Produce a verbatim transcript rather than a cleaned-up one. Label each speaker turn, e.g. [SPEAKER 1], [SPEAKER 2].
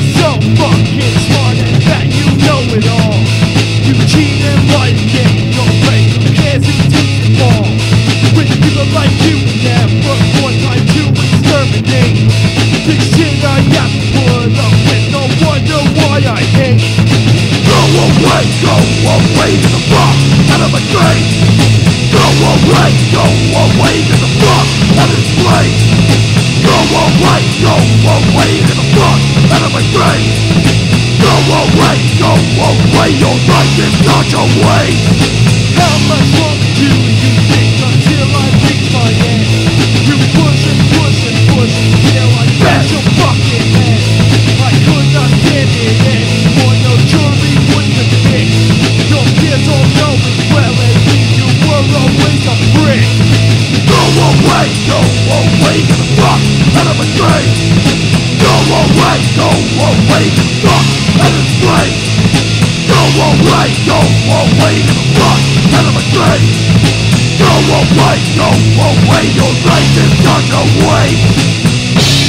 [SPEAKER 1] You're so fucking smart and that you know it all. You cheat and lie to get your brain. Who cares who takes it all? With people like you never one time to exterminate. This shit I have to put up with, no wonder why I hate.
[SPEAKER 2] Go away, go away to the fuck out of my grave. Go away, go away to the fuck out of this place. Go away, go away to the fuck out of my grave. Go away, go away, your life is not your way.
[SPEAKER 1] How much longer do you think until I reach my end? You push and push and push until I smash your fucking head. I could not stand it anymore, no jury wouldn't convict. Your peers all know as well as me, you were always a prick.
[SPEAKER 2] Go away, go away to the fuck out of my grave. Go away, go away to the fuck out of this place. Go away, go away to the fuck out of my grave. Go away, go away, your life is not your way.